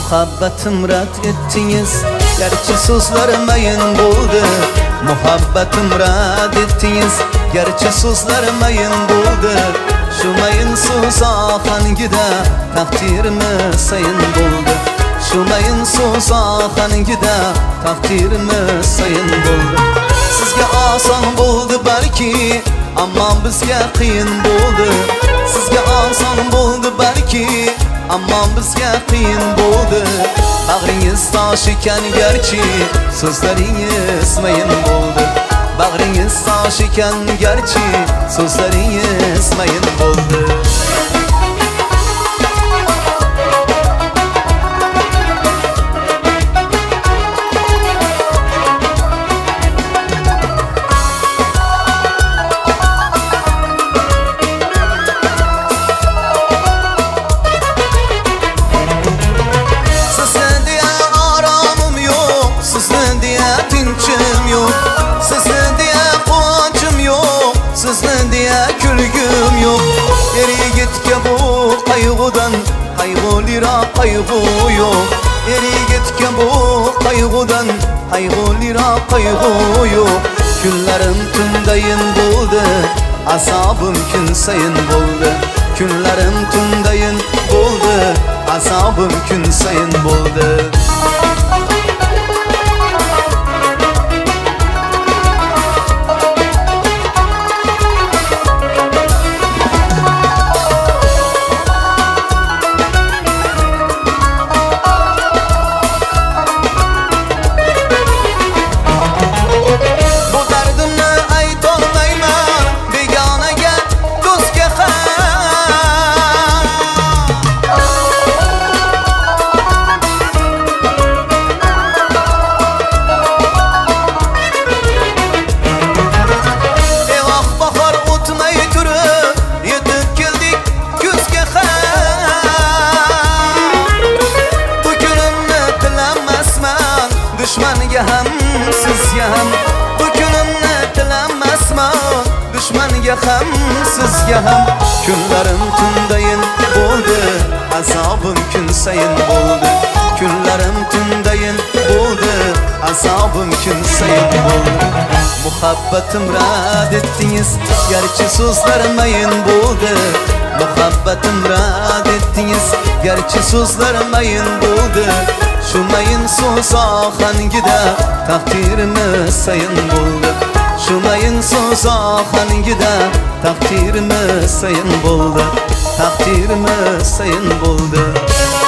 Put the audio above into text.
Muhabbetim rad ettiniz, gerçi sözlerim ayın buldu. Muhabbetim rad ettiniz, gerçi sözlerim ayın buldu. Şu mayın sus akan gide, takdirimi sayın buldu. Şu mayın sus akan gide, takdirimi sayın buldu. Sizge asan buldu belki, ama bizge qiyin buldu. Sizge asan buldu belki, ama bizge qiyin buldu. Bağrınız taş iken gerçi, sözleriniz mayın buldu. Bağrınız taş iken gerçi, sözleriniz mayın buldu. Sizden diye külgüm yok. Eri gitke bu kaygıdan, kaygılira kaygı yok. Eri gitke bu kaygıdan, kaygılira kaygı yok. Günlerim tündayın buldu, asabım gün sayın buldu. Günlerim tündayın buldu, asabım gün sayın buldu. Düşmanga ham sizga ham bu kunimni tilamasman. Düşmanga ham sizga ham kunlarim tundayin bo'ldi, azobim kun sayin bo'ldi. Kunlarim tundayin bo'ldi, azobim kun sayin bo'ldi. Muhabbetim rad etdingiz, gerçi sözlerim ayın bo'ldi. Muhabbetim rad etdingiz, gerçi sözlerim ayın bo'ldi. Şu mayın sus akan gide, takdirimi sayın buldu. Şu mayın sus akan gide, takdirimi sayın buldu. Takdirimi sayın buldu.